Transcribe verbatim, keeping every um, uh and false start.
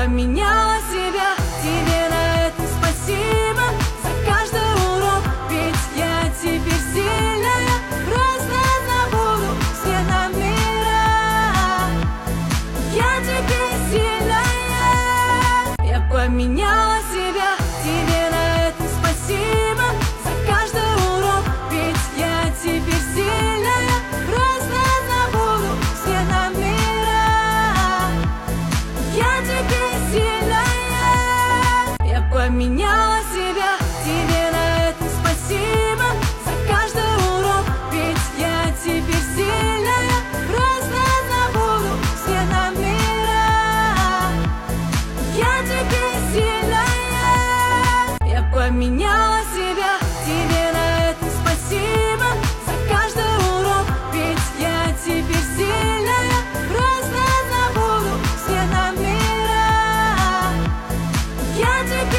поменяла себя. Тебе на это спасибо за каждый урок, ведь я теперь сильная, просто забуду все номера. Я теперь сильная, я поменяла себя. Тебе на это спасибо за каждый урок, ведь я теперь сильная, просто забуду все номера. Я теперь сильная, я поменяла себя. Тебе на это спасибо за каждый урок, ведь я теперь сильная, просто забуду все номера. Я теперь сильная, я поменяла себя. Тебе на это спасибо за каждый урок, ведь я теперь сильная, просто забуду все номера. Я теперь